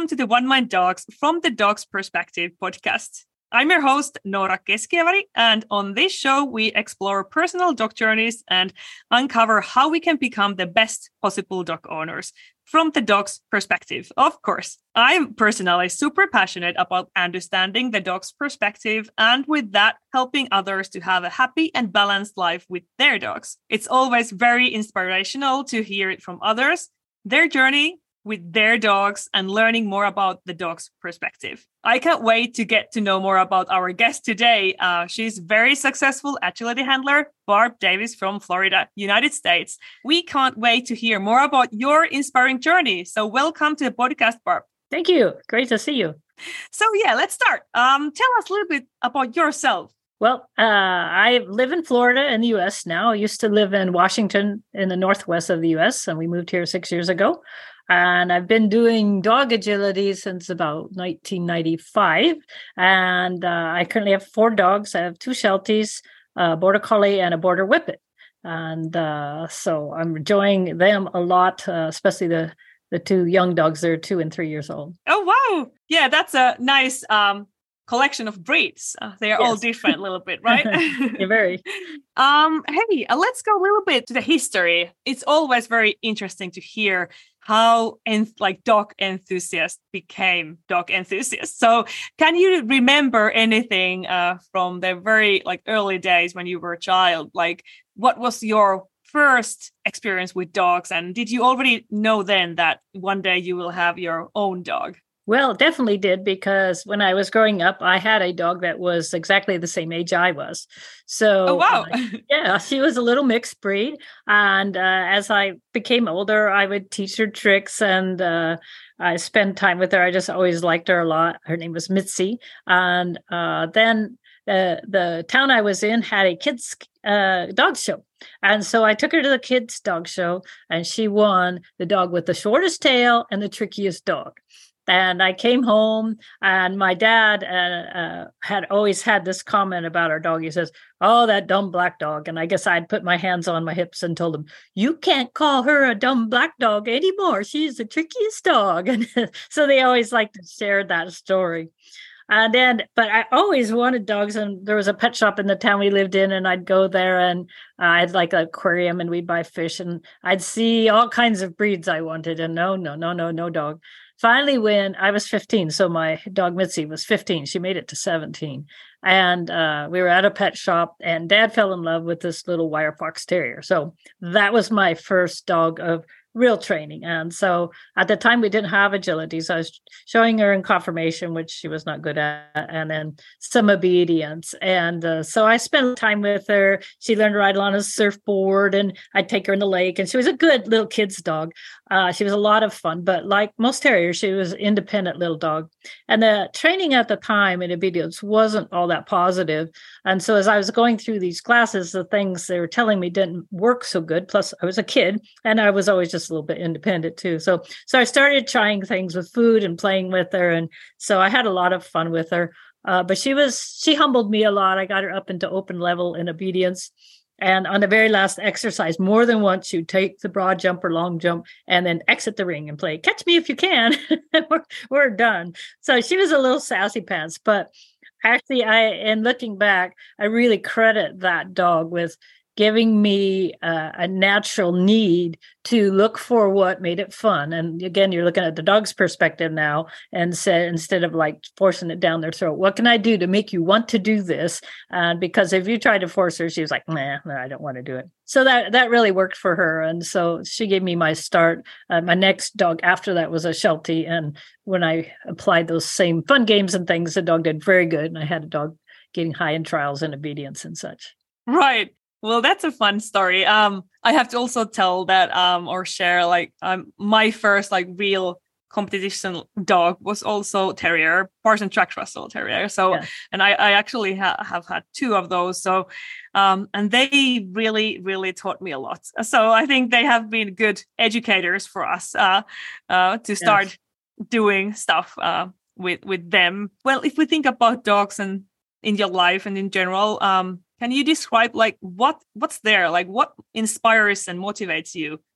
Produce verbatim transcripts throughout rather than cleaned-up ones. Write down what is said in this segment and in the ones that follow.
welcome to the One Mind Dogs from the Dog's Perspective podcast. I'm your host, Noora Keskievari, and on this show, we explore personal dog journeys and uncover how we can become the best possible dog owners from the dog's perspective, of course. I'm personally super passionate about understanding the dog's perspective and with that, helping others to have a happy and balanced life with their dogs. It's always very inspirational to hear it from others, their journey with their dogs and learning more about the dog's perspective. I can't wait to get to know more about our guest today. Uh, she's very successful agility handler, Barb Davis from Florida, United States. We can't wait to hear more about your inspiring journey. So welcome to the podcast, Barb. Thank you. Great to see you. So yeah, let's start. Um, tell us a little bit about yourself. Well, uh, I live in Florida in the U S now. I used to live in Washington in the northwest of the U S, and we moved here six years ago. And I've been doing dog agility since about nineteen ninety-five. And uh, I currently have four dogs. I have two Shelties, a Border Collie, and a Border Whippet. And uh, so I'm enjoying them a lot, uh, especially the, the two young dogs. They're two and three years old. Oh, wow. Yeah, that's a nice um, collection of breeds. Uh, they are yes. all different a little bit, right? Yeah, very. Um, hey, uh, let's go a little bit to the history. It's always very interesting to hear how en- like dog enthusiasts became dog enthusiasts. So can you remember anything uh, from the very like early days when you were a child? Like what was your first experience with dogs? And did you already know then that one day you will have your own dog? Well, definitely did, because when I was growing up, I had a dog that was exactly the same age I was. So, oh, wow. uh, yeah, she was a little mixed breed. And uh, as I became older, I would teach her tricks and uh, I spent time with her. I just always liked her a lot. Her name was Mitzi. And uh, then the, the town I was in had a kids' uh, dog show. And so I took her to the kids' dog show and she won the dog with the shortest tail and the trickiest dog. And I came home and my dad uh, uh, had always had this comment about our dog. He says, oh, that dumb black dog. And I guess I'd put my hands on my hips and told him, you can't call her a dumb black dog anymore. She's the trickiest dog. And so they always like to share that story. And then, but I always wanted dogs. And there was a pet shop in the town we lived in. And I'd go there and uh, I'd like an aquarium and we'd buy fish. And I'd see all kinds of breeds I wanted. And no, no, no, no, no dog. Finally, when I was fifteen, so my dog Mitzi was fifteen, she made it to seventeen. And uh, we were at a pet shop and Dad fell in love with this little wire fox terrier. So that was my first dog of real training. And so at the time we didn't have agility. So I was showing her in conformation, which she was not good at, and then some obedience. And uh, so I spent time with her. She learned to ride on a surfboard and I'd take her in the lake. And she was a good little kid's dog. Uh, she was a lot of fun, but like most terriers, she was an independent little dog. And the training at the time in obedience wasn't all that positive. And so as I was going through these classes, the things they were telling me didn't work so good. Plus I was a kid and I was always just a little bit independent too. So, so I started trying things with food and playing with her. And so I had a lot of fun with her. Uh, but she was, she humbled me a lot. I got her up into open level in obedience. And on the very last exercise, more than once, you take the broad jump or long jump and then exit the ring and play catch me if you can. we're, we're done. So she was a little sassy pants, but actually I, in looking back, I really credit that dog with giving me uh, a natural need to look for what made it fun. And again, you're looking at the dog's perspective now and said, instead of like forcing it down their throat, what can I do to make you want to do this? And uh, because if you tried to force her, she was like, nah, no, I don't want to do it. So that, that really worked for her. And so she gave me my start. Uh, my next dog after that was a Sheltie. And when I applied those same fun games and things, the dog did very good. And I had a dog getting high in trials and obedience and such. Right. Well, that's a fun story. Um, I have to also tell that um, or share like um, my first like real competition dog was also terrier, Parson Track Russell Terrier. So, yeah. and I, I actually ha- have had two of those. So, um, and they really, really taught me a lot. So I think they have been good educators for us uh, uh, to start yes. doing stuff uh, with with them. Well, if we think about dogs and in your life and in general, um, can you describe like what what's there, like what inspires and motivates you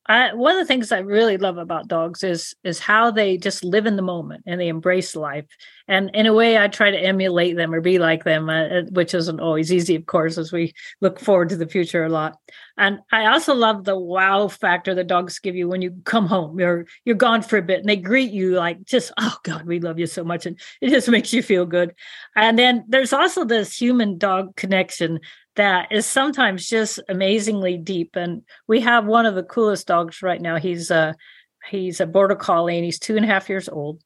I, one of the things I really love about dogs is is how they just live in the moment and they embrace life. And in a way, I try to emulate them or be like them, uh, which isn't always easy, of course, as we look forward to the future a lot. And I also love the wow factor the dogs give you when you come home. You're you're gone for a bit, and they greet you like just, oh God, we love you so much, and it just makes you feel good. And then there's also this human dog connection that is sometimes just amazingly deep. And we have one of the coolest dogs right now. He's a he's a border collie, and he's two and a half years old.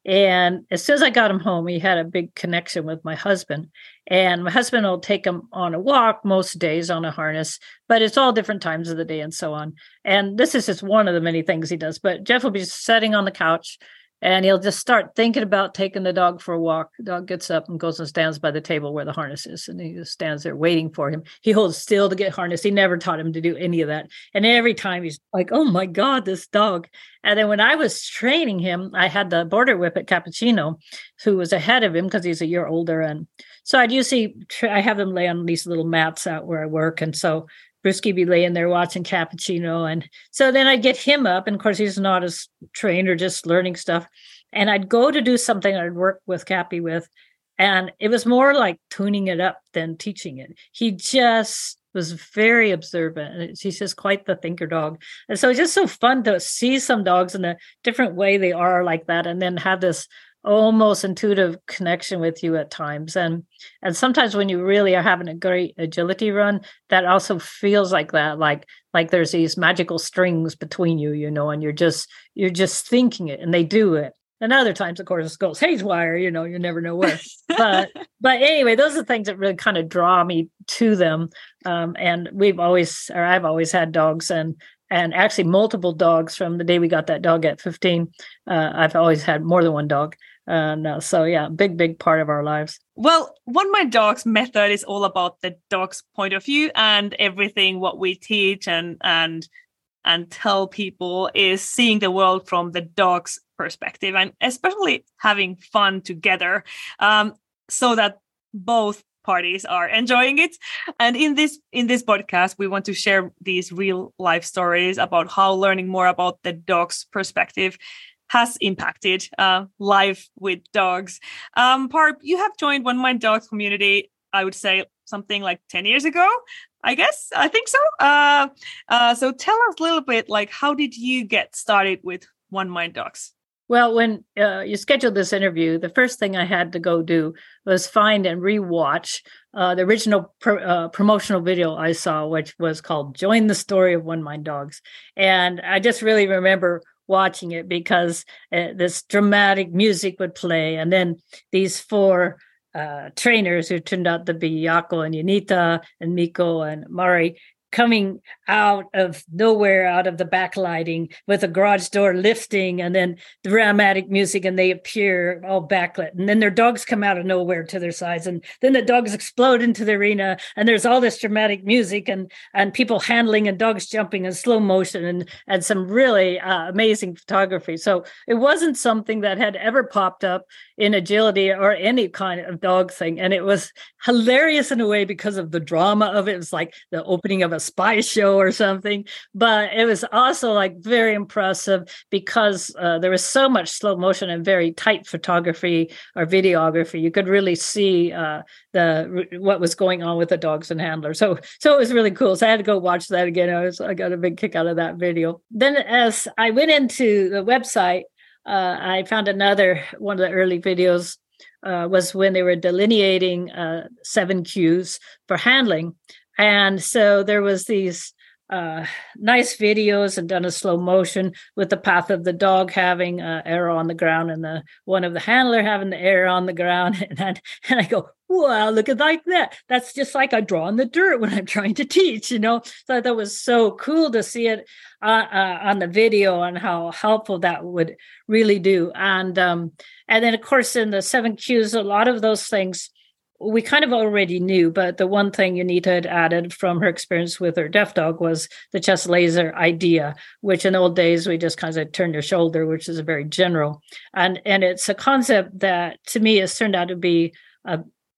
And as soon as I got him home, he had a big connection with my husband. And my husband will take him on a walk most days on a harness, but it's all different times of the day and so on. And this is just one of the many things he does. But Jeff will be sitting on the couch, and he'll just start thinking about taking the dog for a walk. The dog gets up and goes and stands by the table where the harness is. And he just stands there waiting for him. He holds still to get harnessed. He never taught him to do any of that. And every time he's like, oh my God, this dog. And then when I was training him, I had the border whip at Cappuccino, who was ahead of him because he's a year older. And so I'd usually, tra- I have them lay on these little mats out where I work. And so Brewski be laying there watching Cappuccino. And so then I'd get him up. And of course, he's not as trained or just learning stuff. And I'd go to do something I'd work with Cappy with. And it was more like tuning it up than teaching it. He just was very observant. And he's just quite the thinker dog. And so it's just so fun to see some dogs in a different way they are like that. And then have this almost intuitive connection with you at times. And and sometimes when you really are having a great agility run, that also feels like that, like like there's these magical strings between you, you know, and you're just you're just thinking it and they do it. And other times, of course, it goes haywire, you know, you never know where. but but anyway, those are the things that really kind of draw me to them. Um, and we've always, or I've always had dogs, and and actually multiple dogs from the day we got that dog at fifteen. Uh, I've always had more than one dog. And uh, so, yeah, big, big part of our lives. Well, One Mind Dogs method is all about the dog's point of view, and everything what we teach and and and tell people is seeing the world from the dog's perspective, and especially having fun together, um, so that both parties are enjoying it. And in this in this podcast, we want to share these real life stories about how learning more about the dog's perspective has impacted uh, life with dogs. Um, Parp, you have joined One Mind Dogs community, I would say something like ten years ago, I guess. I think so. Uh, uh, so tell us a little bit, like, how did you get started with One Mind Dogs? Well, when uh, you scheduled this interview, the first thing I had to go do was find and rewatch uh, the original pro- uh, promotional video I saw, which was called Join the Story of One Mind Dogs. And I just really remember watching it because uh, this dramatic music would play. And then these four uh, trainers who turned out to be Yako and Yunita and Miko and Mari coming out of nowhere, out of the backlighting with a garage door lifting, and then the dramatic music, and they appear all backlit. And then their dogs come out of nowhere to their sides. And then the dogs explode into the arena, and there's all this dramatic music and, and people handling and dogs jumping in slow motion and, and some really uh, amazing photography. So it wasn't something that had ever popped up in agility or any kind of dog thing. And it was hilarious in a way because of the drama of it. It was like the opening of a spy show or something, but it was also like very impressive because uh, there was so much slow motion and very tight photography or videography. You could really see uh, the what was going on with the dogs and handlers. So, so it was really cool. So I had to go watch that again. I was I got a big kick out of that video. Then, as I went into the website, uh, I found another one of the early videos. Uh, was when they were delineating uh, seven cues for handling. And so there was these uh, nice videos and done a slow motion with the path of the dog having uh, arrow on the ground and the one of the handler having the arrow on the ground. And, I, and I go, wow, look at like that. That's just like I draw in the dirt when I'm trying to teach, you know. So I thought it was so cool to see it uh, uh, on the video and how helpful that would really do. And um, and then, of course, in the seven cues, a lot of those things we kind of already knew, but the one thing Unita had added from her experience with her deaf dog was the chest laser idea, which in the old days we just kind of turn your shoulder, which is a very general. And, and it's a concept that to me has turned out to be a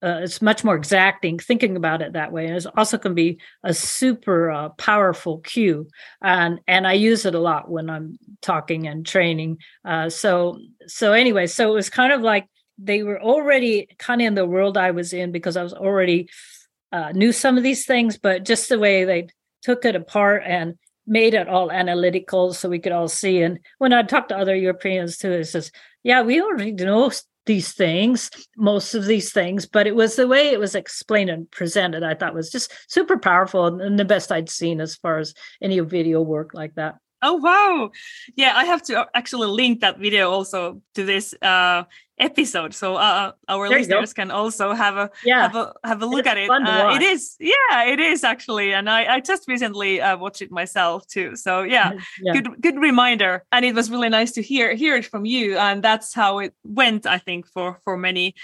uh, it's much more exacting thinking about it that way. And it also can be a super uh, powerful cue. And, and I use it a lot when I'm talking and training. Uh, so, so anyway, so it was kind of like they were already kind of in the world I was in because I was already uh, knew some of these things, but just the way they took it apart and made it all analytical so we could all see. And when I talked to other Europeans too, it says, yeah, we already know these things, most of these things, but it was the way it was explained and presented, I thought was just super powerful and the best I'd seen as far as any video work like that. Oh, wow. Yeah, I have to actually link that video also to this uh, episode. So uh, our there listeners can also have a yeah. have a have a look it's at it. Uh, it is, yeah, it is actually. And I, I just recently uh, watched it myself too. So yeah, yeah, good good reminder. And it was really nice to hear hear it from you. And that's how it went, I think, for for many.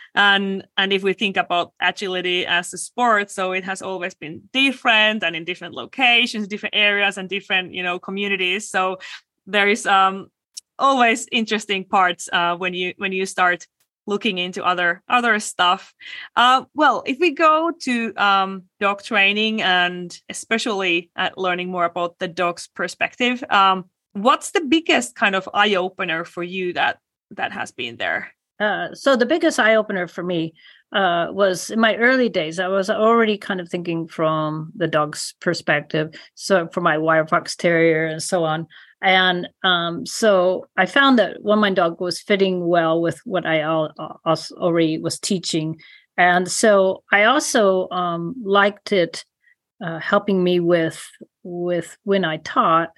And and if we think about agility as a sport, so it has always been different and in different locations, different areas and different, you know, communities. So there is um, always interesting parts uh, when you when you start looking into other other stuff. Uh, well, if we go to um, dog training and especially at learning more about the dog's perspective, um, what's the biggest kind of eye opener for you that that has been there? Uh, so the biggest eye opener for me uh, was in my early days. I was already kind of thinking from the dog's perspective. So for my wire fox terrier and so on. And um, so I found that when my dog was fitting well with what I al- already was teaching. And so I also um, liked it uh, helping me with, with when I taught,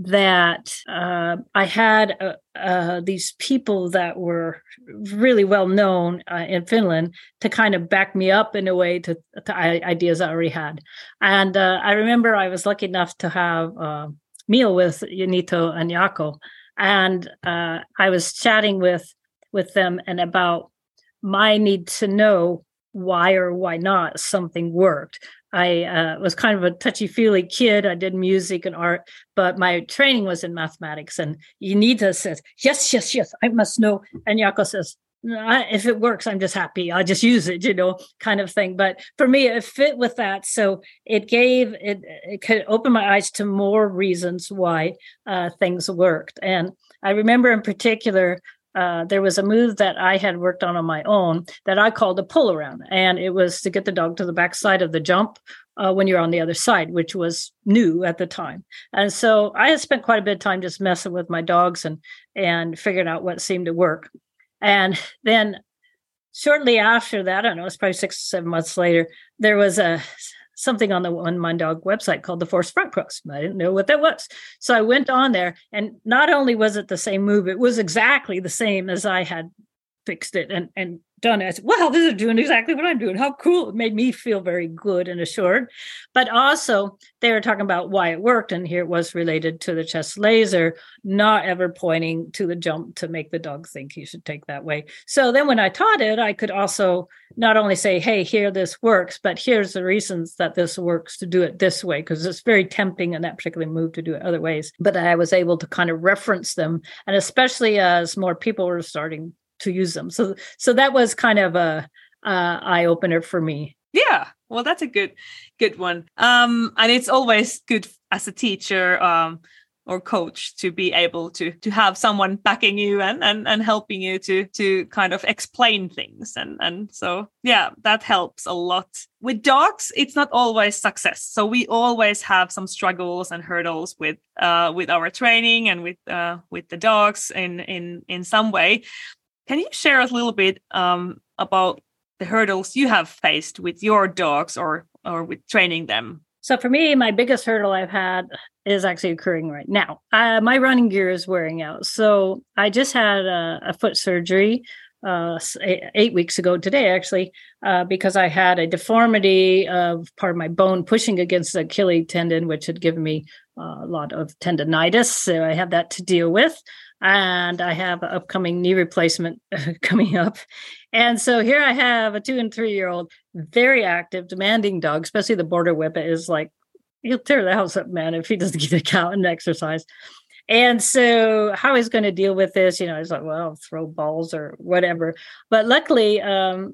that uh, I had uh, uh, these people that were really well known uh, in Finland to kind of back me up in a way to, to ideas I already had. And uh, I remember I was lucky enough to have a meal with Junito and Jaakko, and uh, I was chatting with with them and about my need to know why or why not something worked. I uh, was kind of a touchy-feely kid. I did music and art, but my training was in mathematics. And Junito says, yes, yes, yes, I must know. And Jaakko says, no, if it works, I'm just happy. I'll just use it, you know, kind of thing. But for me, it fit with that. So it gave, it, it could open my eyes to more reasons why uh, things worked. And I remember in particular, Uh, there was a move that I had worked on on my own that I called a pull around. And it was to get the dog to the backside of the jump uh, when you're on the other side, which was new at the time. And so I had spent quite a bit of time just messing with my dogs and, and figuring out what seemed to work. And then shortly after that, I don't know, it's probably six or seven months later, there was a something on the on my dog website called the forced front cross. I didn't know what that was. So I went on there, and not only was it the same move, it was exactly the same as I had fixed it and, and done it. I said, wow, this is doing exactly what I'm doing. How cool. It made me feel very good and assured. But also they were talking about why it worked. And here it was related to the chest laser, not ever pointing to the jump to make the dog think he should take that way. So then when I taught it, I could also not only say, hey, here this works, but here's the reasons that this works to do it this way, because it's very tempting in that particular move to do it other ways. But I was able to kind of reference them. And especially as more people were starting to use them. So so that was kind of a uh, eye opener for me. Yeah, well, that's a good good one. Um, and it's always good as a teacher um, or coach to be able to to have someone backing you and and, and helping you to to kind of explain things. And and so, yeah, that helps a lot. With dogs, it's not always success. So we always have some struggles and hurdles with uh, with our training and with uh, with the dogs in in in some way. Can you share a little bit um, about the hurdles you have faced with your dogs or or with training them? So for me, my biggest hurdle I've had is actually occurring right now. Uh, my running gear is wearing out. So I just had a, a foot surgery uh, eight weeks ago today, actually, uh, because I had a deformity of part of my bone pushing against the Achilles tendon, which had given me uh, a lot of tendonitis. So I have that to deal with. And I have an upcoming knee replacement coming up. And so here I have a two and three year old, very active, demanding dog, especially the border whippet is like, he'll tear the house up, man, if he doesn't get out and exercise. And so how he's going to deal with this, you know, he's like, well, I'll throw balls or whatever. But luckily, um,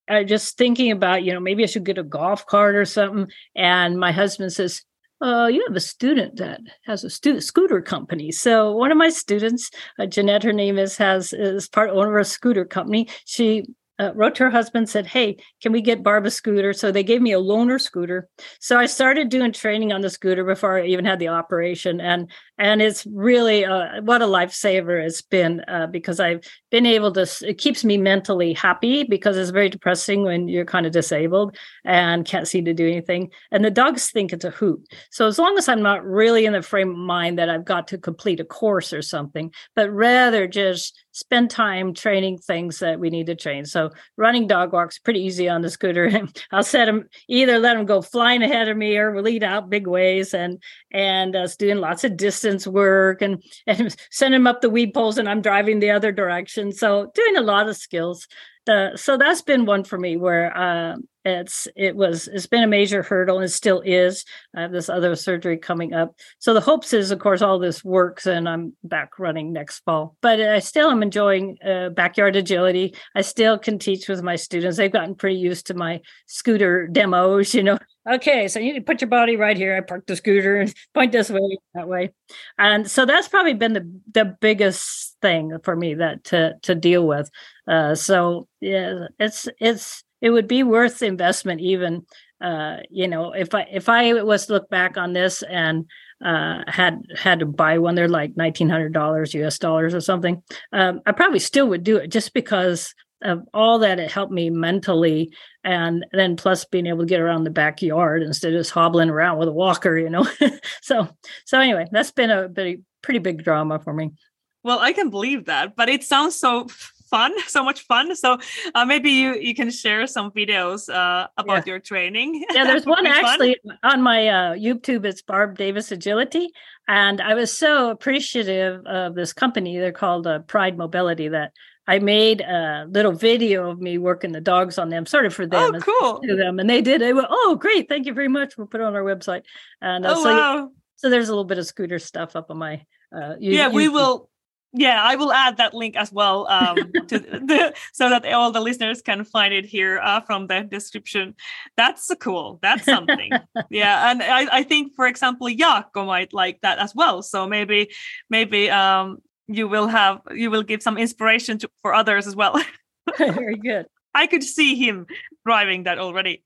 uh, just thinking about, you know, maybe I should get a golf cart or something. And my husband says, uh, you have a student that has a student scooter company. So one of my students, uh, Jeanette, her name is, has is part owner of a scooter company. She uh, wrote to her husband, said, hey, can we get Barb a scooter? So they gave me a loaner scooter. So I started doing training on the scooter before I even had the operation. And and it's really, uh, what a lifesaver it's been, uh, because I've been able to, it keeps me mentally happy, because it's very depressing when you're kind of disabled and can't seem to do anything. And the dogs think it's a hoot. So as long as I'm not really in the frame of mind that I've got to complete a course or something, but rather just spend time training things that we need to train. So running dog walks, pretty easy on the scooter. I'll set them, either let them go flying ahead of me or we'll lead out big ways, and and uh, doing lots of distance work and, and send them up the weed poles and I'm driving the other direction. So doing a lot of skills. The, so that's been one for me where uh, it's it was it's been a major hurdle, and it still is. I have this other surgery coming up. So the hopes is, of course, all this works and I'm back running next fall. But I still am enjoying uh, backyard agility. I still can teach with my students. They've gotten pretty used to my scooter demos, you know. Okay, so you need to put your body right here. I park the scooter and point this way, that way. And so that's probably been the, the biggest thing for me that to to deal with. Uh, so yeah, it's it's it would be worth the investment, even uh, you know, if I if I was to look back on this and uh, had had to buy one, they're like nineteen hundred dollars U S dollars or something. Um, I probably still would do it, just because of all that it helped me mentally, and then plus being able to get around the backyard instead of just hobbling around with a walker, you know. so so anyway, that's been a pretty pretty big drama for me. Well, I can believe that, but it sounds so fun, so much fun. So uh, maybe you you can share some videos uh, about yeah. your training. Yeah, there's one actually fun. on my uh, YouTube. It's Barb Davis Agility, and I was so appreciative of this company. They're called uh, Pride Mobility, that I made a little video of me working the dogs on them, sort of for them. Oh, cool. To them. And they did. They went, oh, great. Thank you very much. We'll put it on our website. And uh, oh, so, wow. so there's a little bit of scooter stuff up on my uh, YouTube. Yeah, we will. Yeah, I will add that link as well, um, to the, so that all the listeners can find it here uh, from the description. That's cool. That's something. Yeah, and I, I think, for example, Jaakko might like that as well. So maybe, maybe um, you will have you will give some inspiration to, for others as well. Very good. I could see him driving that already.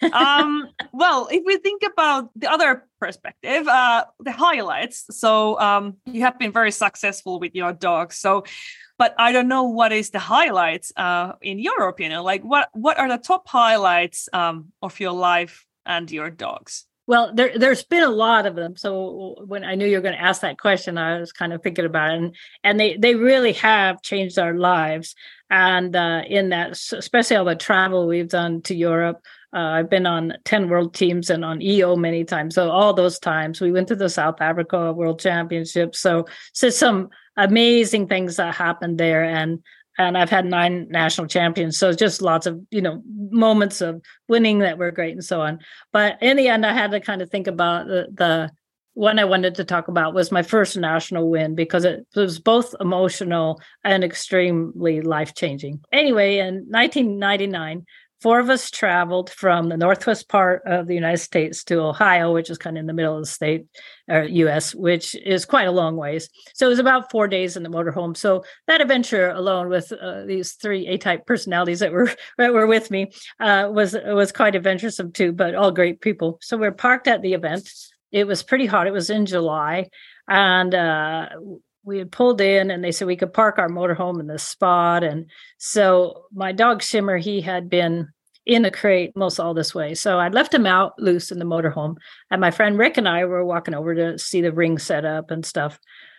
um, well, if we think about the other perspective, uh, the highlights. So um, you have been very successful with your dogs. So, but I don't know what is the highlights uh, in your opinion. Like, what what are the top highlights um, of your life and your dogs? Well, there, there's been a lot of them. So when I knew you were going to ask that question, I was kind of thinking about it. And, and they, they really have changed our lives. And uh, in that, especially all the travel we've done to Europe, uh, I've been on ten world teams and on E O many times. So all those times we went to the South Africa World Championships. So, so some amazing things that happened there. And And I've had nine national champions. So just lots of, you know, moments of winning that were great and so on. But in the end, I had to kind of think about the, the one I wanted to talk about was my first national win, because it was both emotional and extremely life-changing. Anyway, in nineteen ninety-nine, four of us traveled from the northwest part of the United States to Ohio, which is kind of in the middle of the state, or U S, which is quite a long ways. So it was about four days in the motorhome. So that adventure alone, with uh, these three A-type personalities that were that were with me, uh, was was quite adventuresome too. But all great people. So we're parked at the event. It was pretty hot. It was in July, and uh, we had pulled in, and they said we could park our motorhome in this spot. And so my dog Shimmer, he had been in a crate most all this way. So I left him out loose in the motorhome. And my friend Rick and I were walking over to see the ring set up and stuff.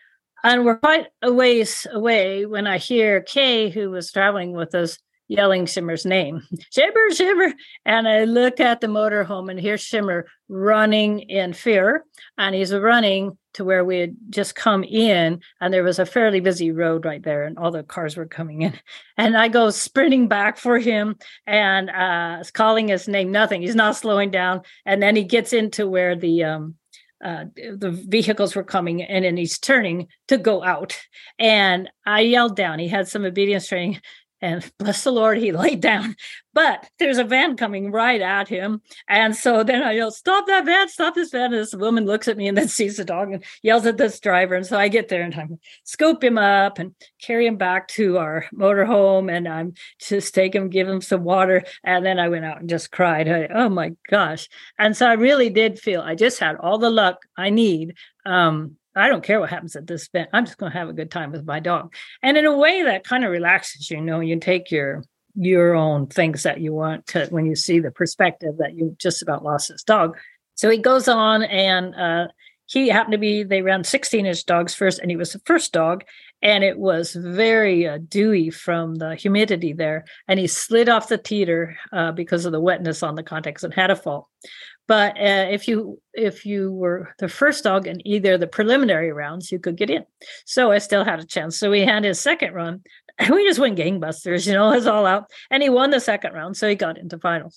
And we're quite a ways away when I hear Kay, who was traveling with us, yelling Shimmer's name, Shimmer, Shimmer. And I look at the motorhome and hear Shimmer running in fear. And he's running to where we had just come in, and there was a fairly busy road right there, and all the cars were coming in. And I go sprinting back for him and uh, calling his name, nothing. He's not slowing down. And then he gets into where the um, uh, the vehicles were coming in, and he's turning to go out. And I yelled down. He had some obedience training. And bless the Lord, he laid down. But there's a van coming right at him. And so then I yell, stop that van, stop this van. And this woman looks at me and then sees the dog and yells at this driver. And so I get there and I scoop him up and carry him back to our motorhome. And I'm just take him, give him some water. And then I went out and just cried. I, oh my gosh. And so I really did feel I just had all the luck I need. Um, I don't care what happens at this event. I'm just going to have a good time with my dog. And in a way that kind of relaxes you, you know, you take your your own things that you want to when you see the perspective that you just about lost this dog. So he goes on and uh, he happened to be, they ran sixteen inch dogs first, and he was the first dog. And it was very uh, dewy from the humidity there. And he slid off the teeter uh, because of the wetness on the contacts and had a fall. But uh, if you if you were the first dog in either the preliminary rounds, you could get in. So I still had a chance. So we had his second run. We just went gangbusters, you know, it was all out. And he won the second round. So he got into finals.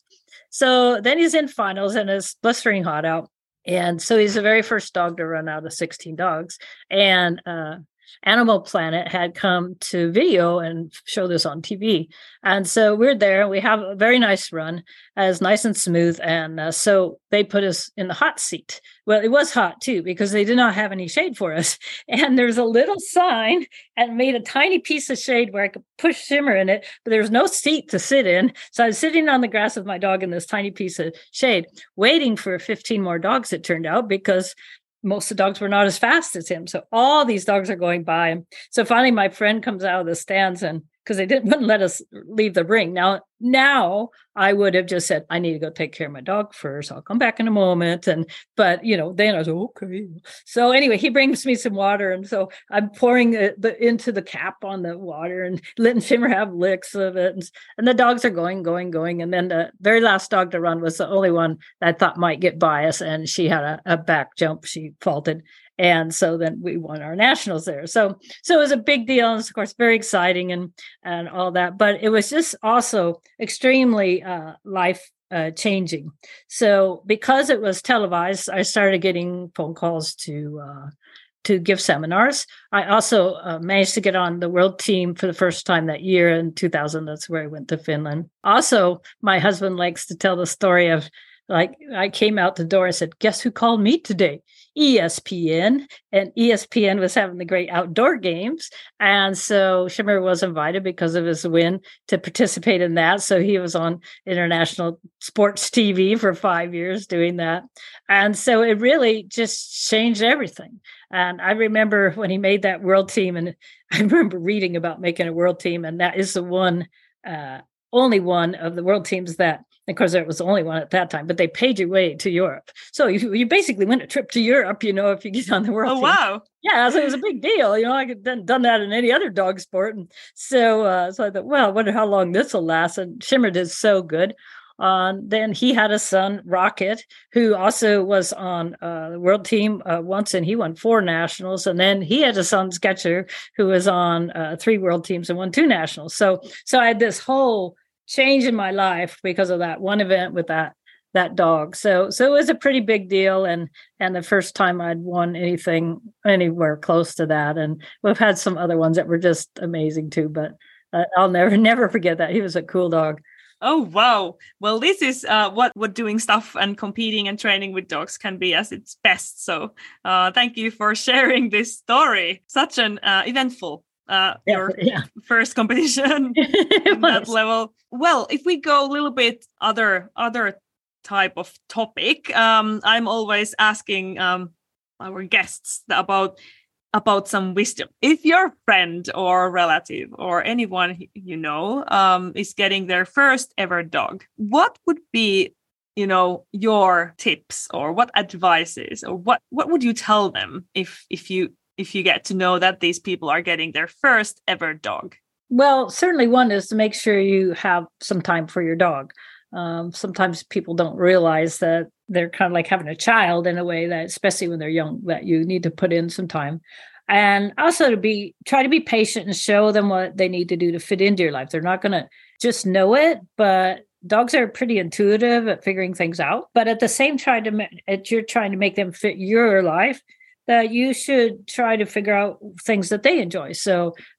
So then he's in finals and it's blistering hot out. And so he's the very first dog to run out of sixteen dogs. And uh Animal Planet had come to video and show this on T V. And so we're there. We have a very nice run, as nice and smooth. And uh, so they put us in the hot seat. Well, it was hot too, because they did not have any shade for us. And there's a little sign and made a tiny piece of shade where I could push Shimmer in it, but there was no seat to sit in. So I was sitting on the grass with my dog in this tiny piece of shade, waiting for fifteen more dogs, it turned out, because most of the dogs were not as fast as him. So all these dogs are going by him. So finally, my friend comes out of the stands, and because they didn't wouldn't let us leave the ring. Now, now I would have just said, I need to go take care of my dog first. I'll come back in a moment. And, but, you know, then I was, okay. So anyway, he brings me some water. And so I'm pouring the, the into the cap on the water and letting Shimmer have licks of it. And, and the dogs are going, going, going. And then the very last dog to run was the only one that I thought might get by us. And she had a, a back jump. She faulted. And so then we won our nationals there. So, so it was a big deal. And of course, very exciting and, and all that, but it was just also extremely uh, life uh, changing. So because it was televised, I started getting phone calls to, uh, to give seminars. I also uh, managed to get on the world team for the first time that year in two thousand. That's where I went to Finland. Also, my husband likes to tell the story of, like, I came out the door and said, guess who called me today? E S P N. And E S P N was having the great outdoor games. And so Shimmer was invited because of his win to participate in that. So he was on international sports T V for five years doing that. And so it really just changed everything. And I remember when he made that world team, and I remember reading about making a world team. And that is the one, uh, only one of the world teams that, of course, there was the only one at that time, but they paid your way to Europe. So you, you basically win a trip to Europe, you know, if you get on the world oh, team. Wow. Yeah, so it was a big deal. You know, I could have done that in any other dog sport. And so, uh, so I thought, well, I wonder how long this will last. And Shimmer did so good. Um, then he had a son, Rocket, who also was on uh, the world team uh, once, and he won four nationals. And then he had a son, Sketcher, who was on uh, three world teams and won two nationals. So, so I had this whole change in my life because of that one event with that that dog. So, so it was a pretty big deal, and and the first time I'd won anything anywhere close to that. And we've had some other ones that were just amazing too. But uh, I'll never never forget that. He was a cool dog. Oh, wow. Well, this is uh, what, what doing stuff and competing and training with dogs can be as its best. So uh, thank you for sharing this story. Such an uh, eventful, uh, yeah, your yeah. first competition at that level. Well, if we go a little bit other, other type of topic, um, I'm always asking um, our guests about about some wisdom. If your friend or relative or anyone you know um, is getting their first ever dog, what would be, you know, your tips or what advices or what what would you tell them if if you if you get to know that these people are getting their first ever dog? Well, certainly one is to make sure you have some time for your dog. Um, sometimes people don't realize that they're kind of like having a child in a way that, especially when they're young, that you need to put in some time. And also to be, try to be patient and show them what they need to do to fit into your life. They're not going to just know it, but dogs are pretty intuitive at figuring things out. But at the same time, at you're trying to make them fit your life, that you should try to figure out things that they enjoy. So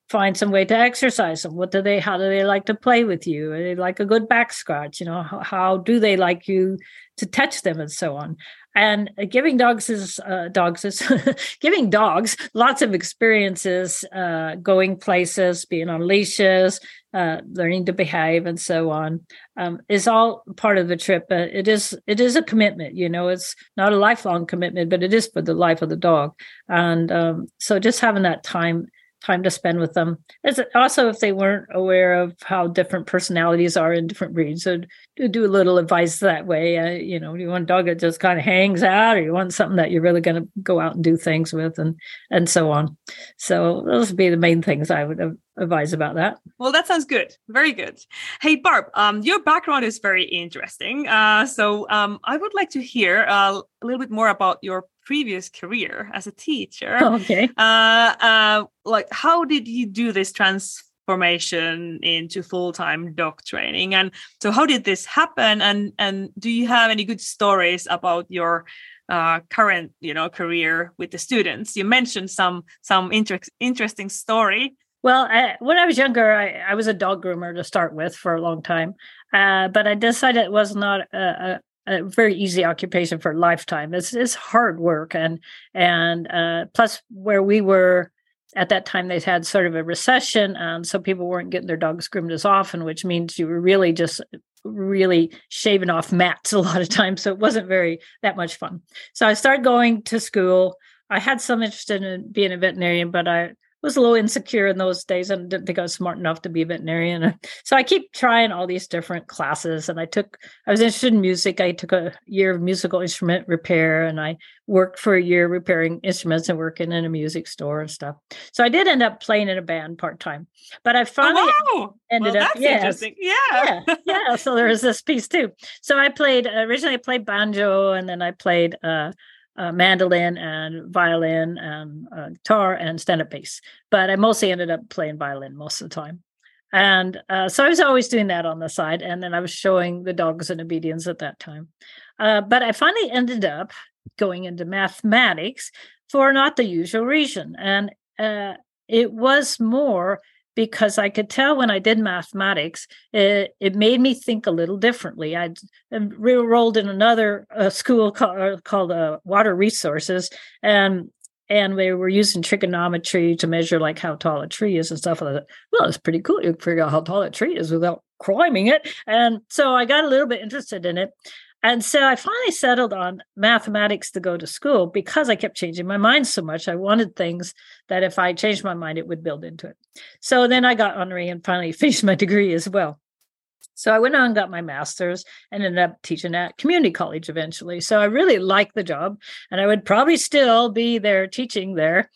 find some way to exercise them. What do they, how do they like to play with you? Are they like a good back scratch? You know, how, how do they like you to touch them and so on? And uh, giving dogs is, uh, dogs is giving dogs lots of experiences, uh, going places, being on leashes, uh, learning to behave and so on, um, is all part of the trip. But it is, it is a commitment, you know, it's not a lifelong commitment, but it is for the life of the dog. And um, so just having that time time to spend with them. It's also, if they weren't aware of how different personalities are in different breeds, so to do a little advice that way. Uh, you know, you want a dog that just kind of hangs out, or you want something that you're really going to go out and do things with, and and so on. So those would be the main things I would advise about that. Well, that sounds good. Very good. Hey, Barb, um, your background is very interesting. Uh, so um, I would like to hear uh, a little bit more about your previous career as a teacher. Okay. Uh, uh, like, how did you do this transformation into full-time dog training? And so how did this happen? And, and do you have any good stories about your uh, current, you know, career with the students? You mentioned some, some inter- interesting story. Well, I, when I was younger, I, I was a dog groomer to start with for a long time. Uh, but I decided it was not a, a a very easy occupation for a lifetime. It's, it's hard work. And, and uh, plus where we were at that time, they had sort of a recession. And so people weren't getting their dogs groomed as often, which means you were really just really shaving off mats a lot of times. So it wasn't very that much fun. So I started going to school. I had some interest in being a veterinarian, but I was a little insecure in those days and didn't think I was smart enough to be a veterinarian. So I keep trying all these different classes, and I took, I was interested in music. I took a year of musical instrument repair, and I worked for a year repairing instruments and working in a music store and stuff. So I did end up playing in a band part-time, but I finally oh, wow. ended well, up, that's yes, interesting. Yeah. yeah, yeah. So there was this piece too. So I played, originally I played banjo, and then I played, uh, Uh, mandolin and violin and uh, guitar and stand-up bass. But I mostly ended up playing violin most of the time. And uh, so I was always doing that on the side. And then I was showing the dogs in obedience at that time. Uh, but I finally ended up going into mathematics for not the usual reason. And uh, it was more because I could tell when I did mathematics, it, it made me think a little differently. I enrolled in another uh, school called, called uh, Water Resources, and and we were using trigonometry to measure like how tall a tree is and stuff like that. Well, it's pretty cool. You can figure out how tall a tree is without climbing it. And so I got a little bit interested in it. And so I finally settled on mathematics to go to school because I kept changing my mind so much. I wanted things that if I changed my mind, it would build into it. So then I got honorary and finally finished my degree as well. So I went on and got my master's and ended up teaching at community college eventually. So I really liked the job, and I would probably still be there teaching there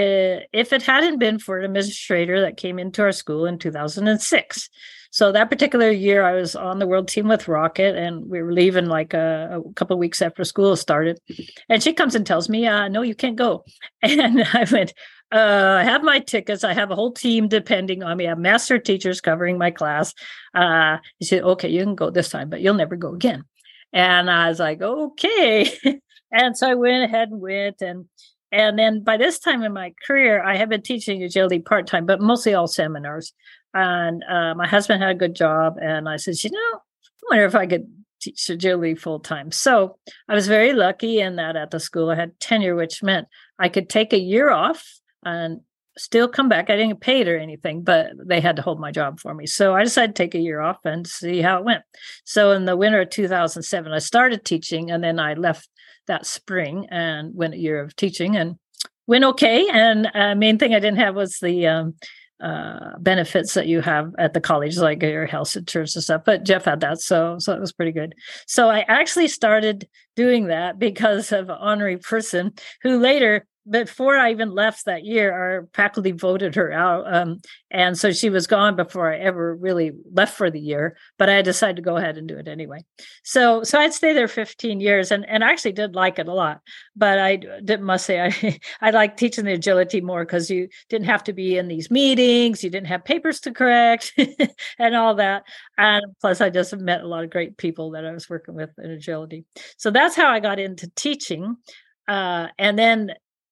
if it hadn't been for an administrator that came into our school in two thousand six. So that particular year, I was on the world team with Rocket, and we were leaving like a, a couple of weeks after school started. And she comes and tells me, uh, no, you can't go. And I went, uh, I have my tickets. I have a whole team depending on me. I have master teachers covering my class. Uh, she said, okay, you can go this time, but you'll never go again. And I was like, okay. And so I went ahead and went. And And then by this time in my career, I have been teaching agility part-time, but mostly all seminars. And uh, my husband had a good job. And I said, you know, I wonder if I could teach agility full-time. So I was very lucky in that at the school I had tenure, which meant I could take a year off and still come back. I didn't get paid or anything, but they had to hold my job for me. So I decided to take a year off and see how it went. So in the winter of two thousand seven, I started teaching, and then I left that spring and went a year of teaching and went okay. And uh, main thing I didn't have was the um, uh, benefits that you have at the college, like your health insurance and stuff. But Jeff had that, so so it was pretty good. So I actually started doing that because of an honorary person who later, before I even left that year, our faculty voted her out. Um, and so she was gone before I ever really left for the year, but I decided to go ahead and do it anyway. So so I'd stay there fifteen years, and, and I actually did like it a lot. But I did, must say, I, I like teaching the agility more because you didn't have to be in these meetings. You didn't have papers to correct and all that. And plus, I just met a lot of great people that I was working with in agility. So that's how I got into teaching. Uh, and then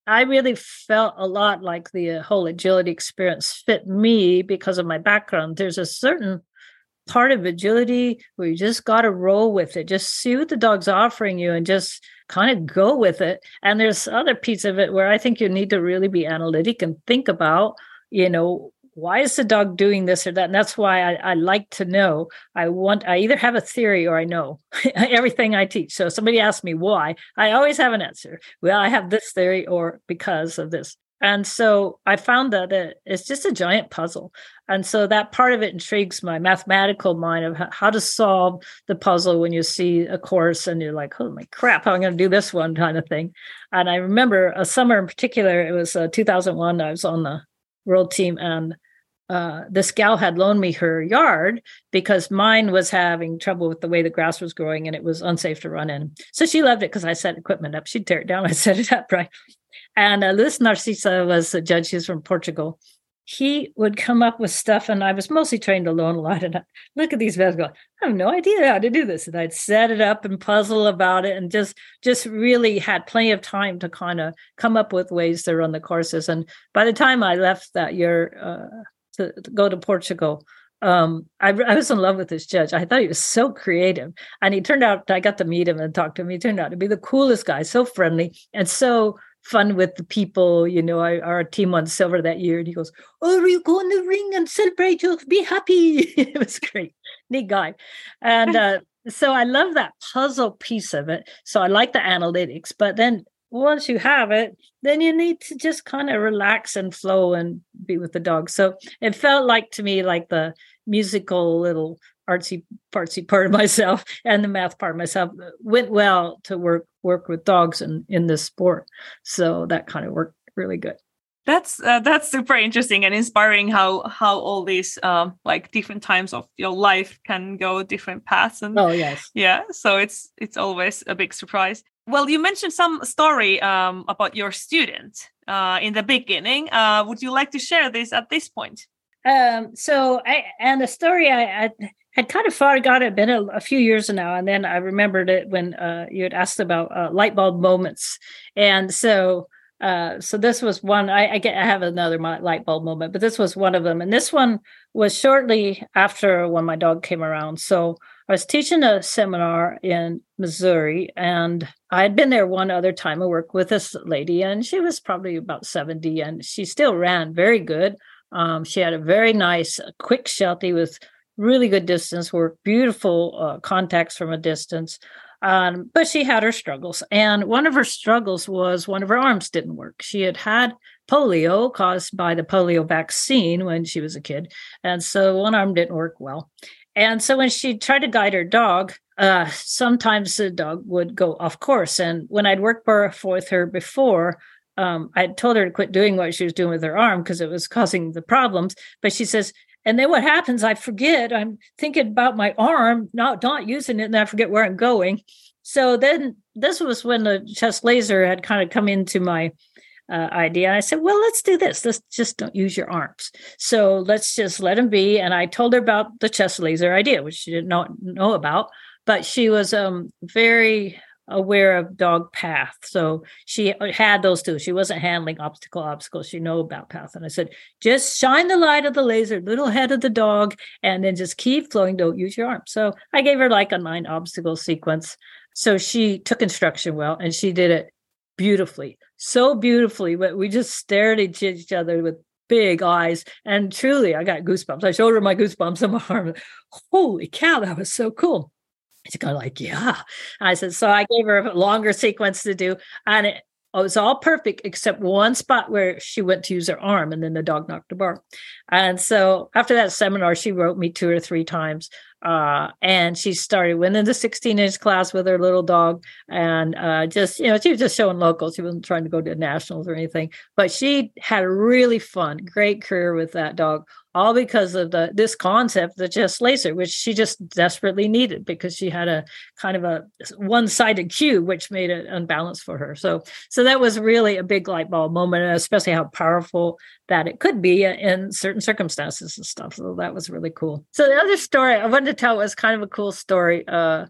I really felt a lot like the whole agility experience fit me because of my background. There's a certain part of agility where you just got to roll with it. Just see what the dog's offering you and just kind of go with it. And there's other piece of it where I think you need to really be analytic and think about, you know, why is the dog doing this or that? And that's why I, I like to know. I want, I either have a theory or I know everything I teach. So if somebody asks me why, I always have an answer. Well, I have this theory or because of this. And so I found that it's just a giant puzzle. And so that part of it intrigues my mathematical mind of how to solve the puzzle when you see a course and you're like, oh my crap, how am I going to do this one kind of thing. And I remember a summer in particular, it was uh, two thousand one, I was on the world team, and uh, this gal had loaned me her yard because mine was having trouble with the way the grass was growing and it was unsafe to run in. So she loved it because I set equipment up. She'd tear it down. I set it up, right? And uh, Luis Narcisa was a judge. He's from Portugal. He would come up with stuff, and I was mostly trained to learn a lot. And I look at these guys go, I have no idea how to do this. And I'd set it up and puzzle about it and just, just really had plenty of time to kind of come up with ways to run the courses. And by the time I left that year uh, to, to go to Portugal, um, I, I was in love with this judge. I thought he was so creative. And he turned out, I got to meet him and talk to him. He turned out to be the coolest guy, so friendly and so fun with the people. You know, I, our team won silver that year. And he goes, oh, you go in the ring and celebrate, you'll be happy. It was great. Neat guy. And uh, so I love that puzzle piece of it. So I like the analytics. But then once you have it, then you need to just kind of relax and flow and be with the dog. So it felt like to me like the musical little artsy fartsy part of myself and the math part of myself went well to work work with dogs in, in this sport. So that kind of worked really good. That's uh, that's super interesting and inspiring how how all these um, like different times of your life can go different paths. And oh yes, yeah. So it's it's always a big surprise. Well, you mentioned some story um, about your student uh, in the beginning. Uh, would you like to share this at this point? Um, so I and the story I, I had kind of forgot. It been a, a few years now, and then I remembered it when uh, you had asked about uh, light bulb moments, and so. Uh, so this was one, I, I get, I have another light bulb moment, but this was one of them. And this one was shortly after when my dog came around. So I was teaching a seminar in Missouri, and I had been there one other time. I worked with this lady, and she was probably about seventy, and she still ran very good. Um, she had a very nice, quick Sheltie with really good distance work, beautiful uh, contacts from a distance. Um, but she had her struggles. And one of her struggles was one of her arms didn't work. She had had polio caused by the polio vaccine when she was a kid. And so one arm didn't work well. And so when she tried to guide her dog, uh, sometimes the dog would go off course. And when I'd worked with her before, um, I told her to quit doing what she was doing with her arm because it was causing the problems. But she says, and then what happens, I forget, I'm thinking about my arm, not, not using it, and I forget where I'm going. So then this was when the chest laser had kind of come into my uh, idea. I said, well, let's do this. Let's just don't use your arms. So let's just let them be. And I told her about the chest laser idea, which she didn't know, know about, but she was um, very aware of dog path. So she had those two. She wasn't handling obstacle, obstacle. She knew about path. And I said, just shine the light of the laser, little head of the dog, and then just keep flowing. Don't use your arm. So I gave her like a nine obstacle sequence. So she took instruction well, and she did it beautifully, so beautifully. But we just stared at each other with big eyes. And truly, I got goosebumps. I showed her my goosebumps on my arm. Holy cow, that was so cool. She's kind of like, yeah. I said, so I gave her a longer sequence to do. And it, it was all perfect except one spot where she went to use her arm, and then the dog knocked the bar. And so after that seminar, she wrote me two or three times. Uh, and she started winning the sixteen inch class with her little dog. And uh, just, you know, she was just showing locals. She wasn't trying to go to nationals or anything. But she had a really fun, great career with that dog, all because of the this concept, the chest laser, which she just desperately needed because she had a kind of a one-sided cue, which made it unbalanced for her. So, so that was really a big light bulb moment, especially how powerful that it could be in certain circumstances and stuff. So that was really cool. So the other story I wanted to tell was kind of a cool story. Uh,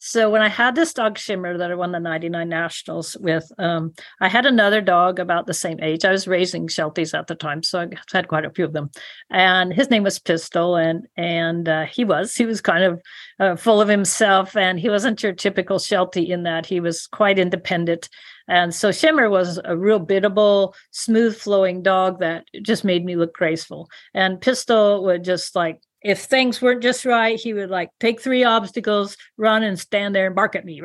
So when I had this dog Shimmer that I won the ninety-nine nationals with, um, I had another dog about the same age. I was raising Shelties at the time, so I had quite a few of them. And his name was Pistol, and and uh, he was he was kind of uh, full of himself, and he wasn't your typical Sheltie in that he was quite independent. And so Shimmer was a real biddable, smooth flowing dog that just made me look graceful. And Pistol would just like, if things weren't just right, he would like take three obstacles, run and stand there and bark at me.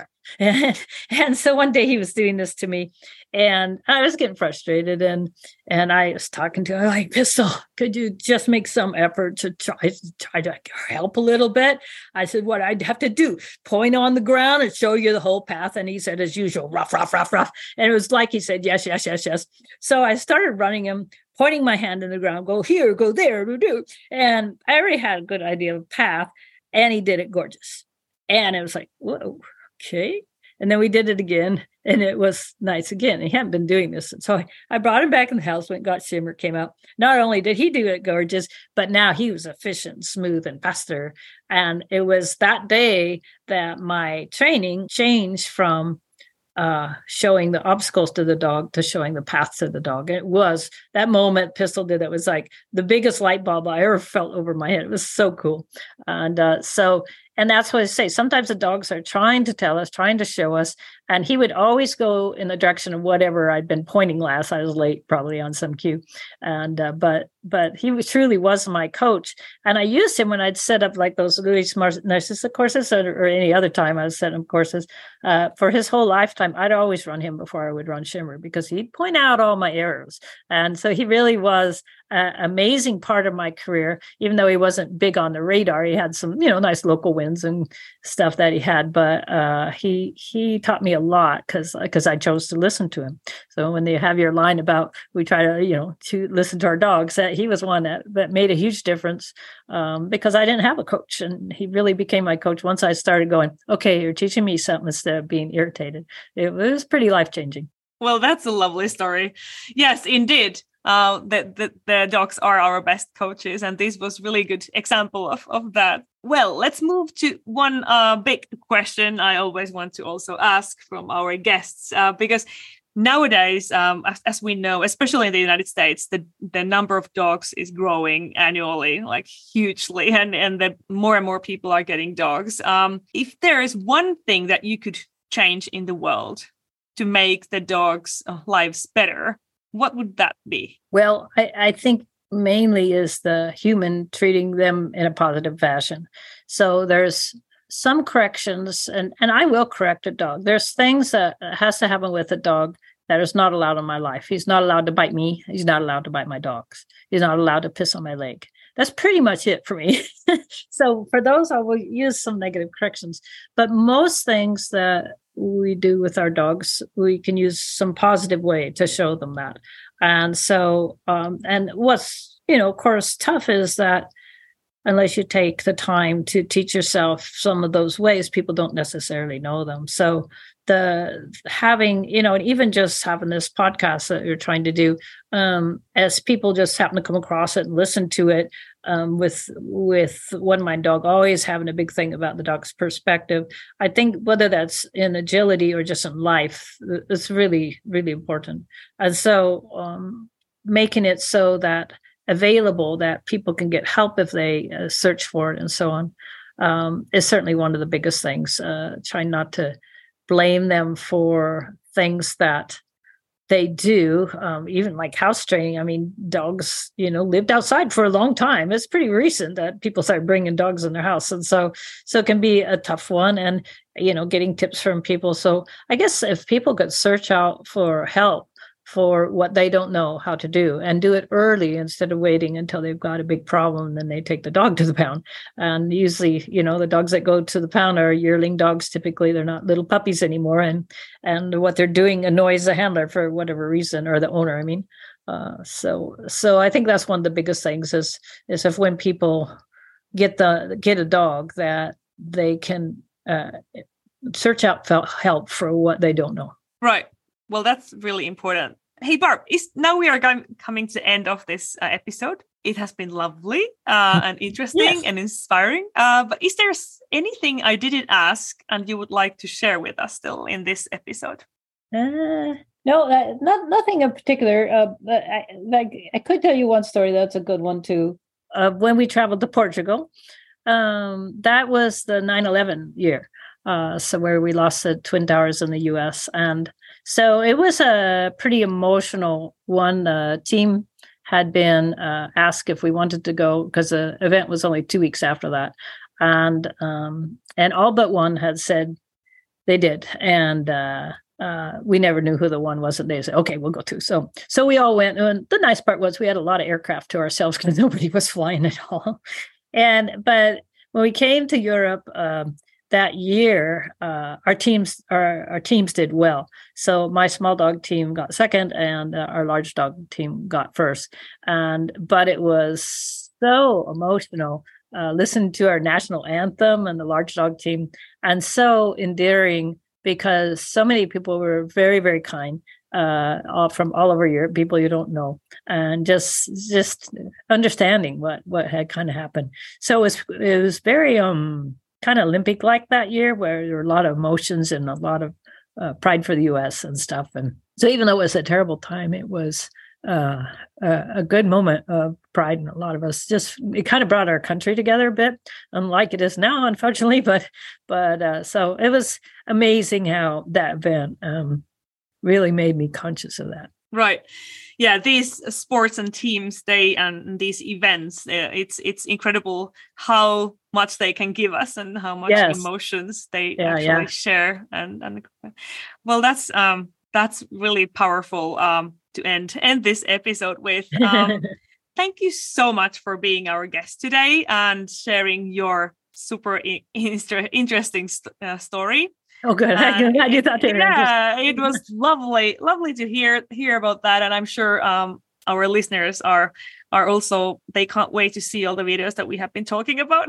And, and so one day he was doing this to me and I was getting frustrated. And, and I was talking to him like, Pistol, could you just make some effort to try, try to help a little bit? I said, what I'd have to do, point on the ground and show you the whole path. And he said, as usual, rough, rough, rough, rough. And it was like he said, yes, yes, yes, yes. So I started running him, pointing my hand in the ground, go here, go there, do, do. And I already had a good idea of the path, and he did it gorgeous. And it was like, whoa, okay. And then we did it again, and it was nice again. He hadn't been doing this. And so I, I brought him back in the house, went and got Shimmer, came out. Not only did he do it gorgeous, but now he was efficient, smooth, and faster. And it was that day that my training changed from uh, showing the obstacles to the dog to showing the path to the dog. It was that moment Pistol did that was like the biggest light bulb I ever felt over my head. It was so cool. And uh, so, and that's what I say. Sometimes the dogs are trying to tell us, trying to show us, and he would always go in the direction of whatever I'd been pointing last. I was late, probably on some cue. And, uh, but, but he was, truly was my coach. And I used him when I'd set up like those really smart narcissistic courses or, or any other time I was setting up courses. Uh, for his whole lifetime, I'd always run him before I would run Shimmer because he'd point out all my errors. And so he really was an amazing part of my career, even though he wasn't big on the radar. He had some, you know, nice local wins and stuff that he had, but uh, he he taught me a lot because because I chose to listen to him. So when they have your line about we try to, you know, to listen to our dogs, that he was one that, that made a huge difference um, because I didn't have a coach, and he really became my coach once I started going, okay, you're teaching me something instead of being irritated. It was pretty life-changing. Well, that's a lovely story. Yes, indeed. Uh, the, the, the dogs are our best coaches, and this was really good example of, of that. Well, let's move to one uh, big question I always want to also ask from our guests, uh, because nowadays, um, as, as we know, especially in the United States, the, the number of dogs is growing annually, like hugely, and, and the more and more people are getting dogs. Um, if there is one thing that you could change in the world to make the dogs' lives better, what would that be? Well, I, I think mainly is the human treating them in a positive fashion. So there's some corrections, and, and I will correct a dog. There's things that has to happen with a dog that is not allowed in my life. He's not allowed to bite me. He's not allowed to bite my dogs. He's not allowed to piss on my leg. That's pretty much it for me. So for those, I will use some negative corrections. But most things that we do with our dogs, we can use some positive way to show them that. And so, um, and what's, you know, of course, tough is that unless you take the time to teach yourself some of those ways, people don't necessarily know them. So the having, you know, and even just having this podcast that you're trying to do, um, as people just happen to come across it and listen to it, um, with with One Mind Dog always having a big thing about the dog's perspective. I think whether that's in agility or just in life, it's really, really important. And so um, making it so that available that people can get help if they uh, search for it and so on um, is certainly one of the biggest things. Uh, trying not to blame them for things that they do, um, even like house training. I mean, dogs, you know, lived outside for a long time. It's pretty recent that people start bringing dogs in their house. And so, so it can be a tough one, and, you know, getting tips from people. So I guess if people could search out for help for what they don't know how to do and do it early instead of waiting until they've got a big problem, and then they take the dog to the pound. And usually, you know, the dogs that go to the pound are yearling dogs. Typically, they're not little puppies anymore. And, and what they're doing annoys the handler for whatever reason, or the owner, I mean. Uh, so, so I think that's one of the biggest things is, is if when people get the, get a dog, that they can uh, search out help for what they don't know. Right. Well, that's really important Hey, Barb, is, now we are com- coming to the end of this uh, episode. It has been lovely uh, and interesting Yes. and inspiring. Uh, but is there anything I didn't ask and you would like to share with us still in this episode? Uh, no, uh, not nothing in particular. Uh, but I, like I could tell you one story. That's a good one too. Uh, when we traveled to Portugal, um, that was the nine eleven year. Uh, so where we lost the Twin Towers in the U S. And so it was a pretty emotional one. The team had been uh, asked if we wanted to go because the event was only two weeks after that. And um, and all but one had said they did. And uh, uh, we never knew who the one was. And they said, okay, we'll go too. So so we all went. And the nice part was we had a lot of aircraft to ourselves because nobody was flying at all. And but when we came to Europe, um, that year, uh, our teams our, our teams did well. So my small dog team got second, and uh, our large dog team got first. And but it was so emotional. Uh, listening to our national anthem and the large dog team, and so endearing because so many people were very very kind, uh, all from all over Europe, people you don't know, and just just understanding what what had kind of happened. So it was it was very um. kind of Olympic like that year where there were a lot of emotions and a lot of uh, pride for the U S and stuff. And so even though it was a terrible time, it was uh, a, a good moment of pride. And a lot of us just, it kind of brought our country together a bit, unlike it is now, unfortunately. But, but uh, so it was amazing how that event um, really made me conscious of that. Right. Yeah, these sports and teams, they and these events, uh, it's it's incredible how much they can give us and how much Yes. emotions they Yeah, actually yeah. share. And, and well, that's um that's really powerful um to end end this episode with. Um, thank you so much for being our guest today and sharing your super I- inter- interesting st- uh, story. Oh, good. Uh, I do thought they were yeah, it was lovely, lovely to hear hear about that, and I'm sure um, our listeners are are also they can't wait to see all the videos that we have been talking about.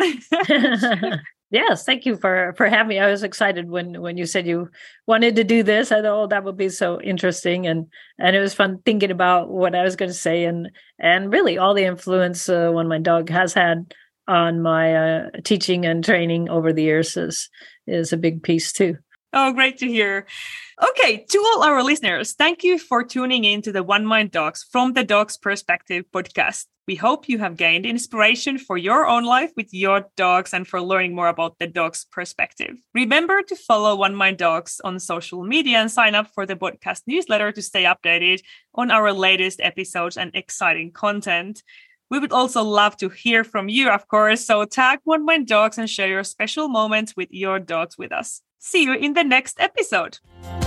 Yes, thank you for for having me. I was excited when when you said you wanted to do this. I thought, oh, that would be so interesting, and and it was fun thinking about what I was going to say, and and really all the influence uh, when my dog has had on my uh, teaching and training over the years is is a big piece too. Oh, great to hear. Okay, to all our listeners, thank you for tuning in to the One Mind Dogs from the Dog's Perspective podcast. We hope you have gained inspiration for your own life with your dogs and for learning more about the dog's perspective. Remember to follow One Mind Dogs on social media and sign up for the podcast newsletter to stay updated on our latest episodes and exciting content. We would also love to hear from you, of course, so tag One Mind Dogs and share your special moments with your dogs with us. See you in the next episode.